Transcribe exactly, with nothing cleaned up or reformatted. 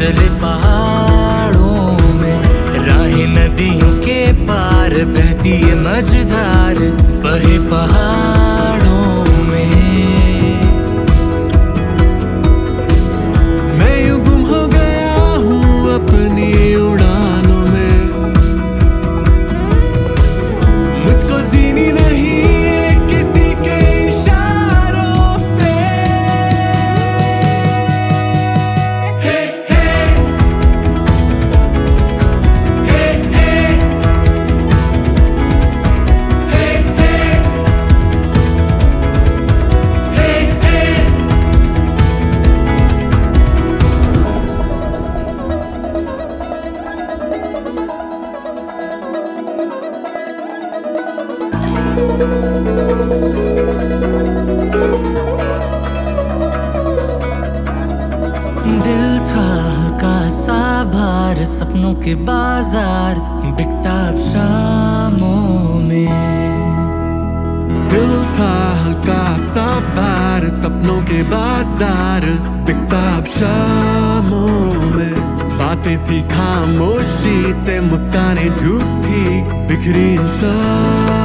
चले पहाड़ों में, राहें नदियों के पार बहती है मझधार, बहे पहाड़ों में। मैं यूं गुम हो गया हूँ अपनी उड़ानों में, मुझको जीनी नहीं है किसी के इशारों पे। हे हे हे हे हे हे हे हे। दिल था हल्का सा भार, सपनों के बाजार बिकता अब शामों में। दिल था हल्का सा भार, सपनों के बाजार बिकता अब शामों में। बातें थी खामोशी से, मुस्कानें झूठी बिखरी इन